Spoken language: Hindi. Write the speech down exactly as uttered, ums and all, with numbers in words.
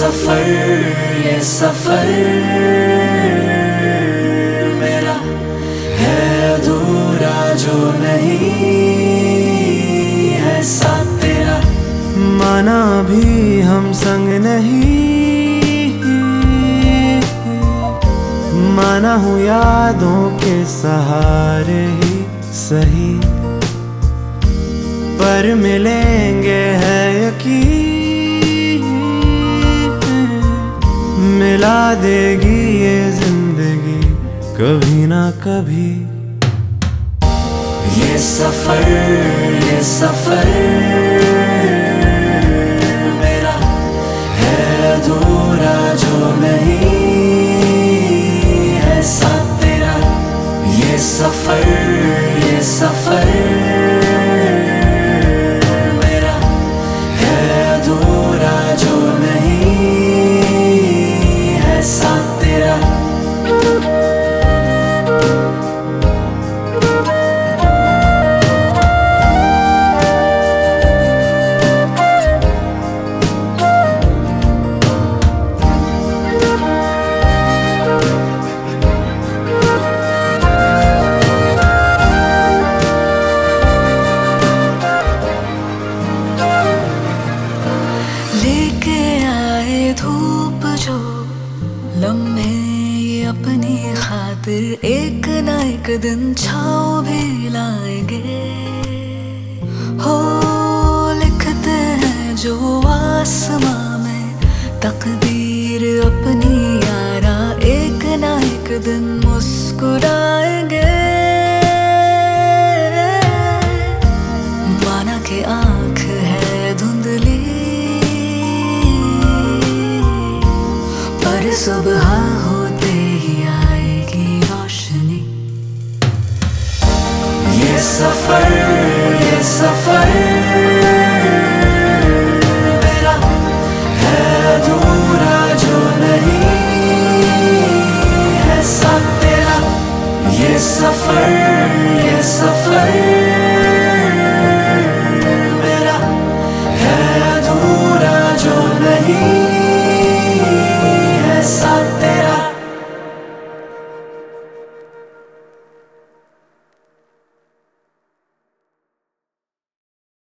सफर ये सफर मेरा है अधूरा जो नहीं है साथ तेरा। माना भी हम संग नहीं, माना हूँ यादों के सहारे ही सही, पर मिलेंगे है यकीन मिला देगी ये जिंदगी कभी ना कभी। ये सफर ये सफर मेरा है अधूरा जो नहीं है साथ तेरा। ये सफर ये सफर मेरा है अधूरा जो नहीं है साथ तेरा। लेके आए धूप जो लम्हे ये अपनी खातिर, एक ना एक दिन छाँव भी लाएंगे। हो लिखते हैं जो आसमां में तकदीर अपनी यारा, एक ना एक दिन मुस्कुराएंगे। माना के आँख है धुंधली पर सुबह होते ही आएगी रोशनी। ये सफर ये सफर